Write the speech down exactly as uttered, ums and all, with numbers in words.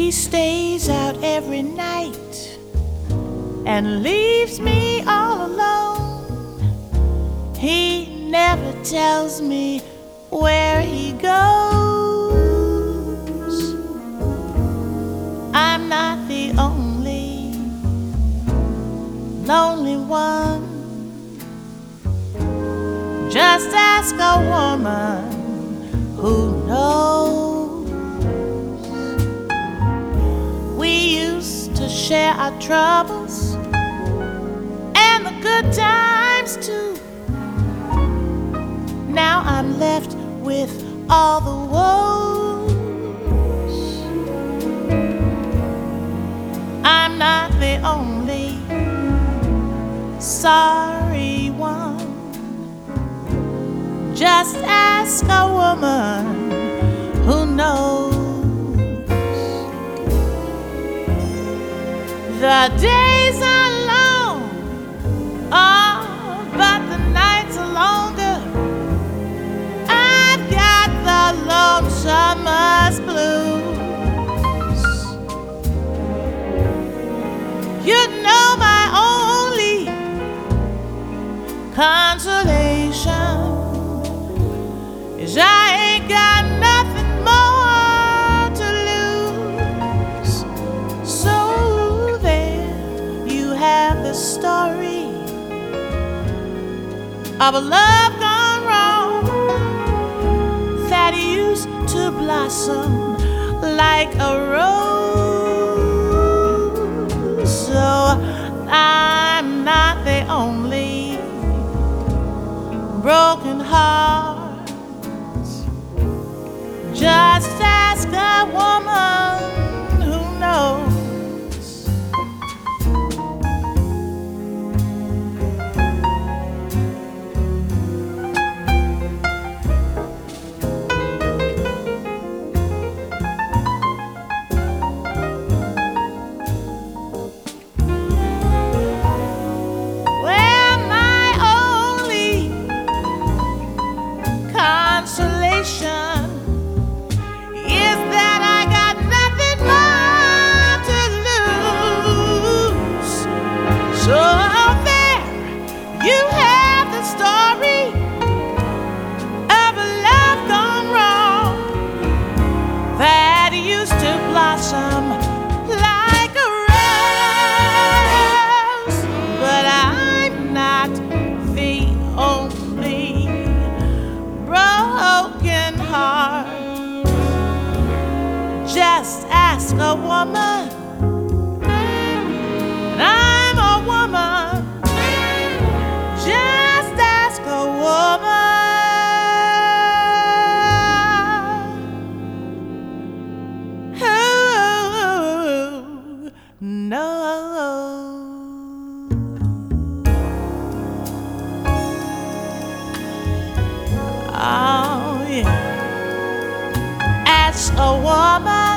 He stays out every night and leaves me all alone. He never tells me where he goes. I'm not the only lonely one. Just ask a woman who knows. We used to share our troubles and the good times too. Now I'm left with all the woes. I'm not the only sorry one. Just ask a woman who knows. The days are long, oh, but the nights are longer. I've got the lonesome's blues. You know my only consolation is I ain't got nothing more to lose. So there you have the story of a love gone wrong that used to blossom like a rose. So I'm not the only broken heart. Just ask a woman who knows. Well, my only consolation is that I got nothing more to lose. So there you have the story of a love gone wrong that used to blossom like a rose. But I'm not the only broken heart. Just ask a woman, and I'm a woman. Just ask a woman who knows. Oh yeah, ask a woman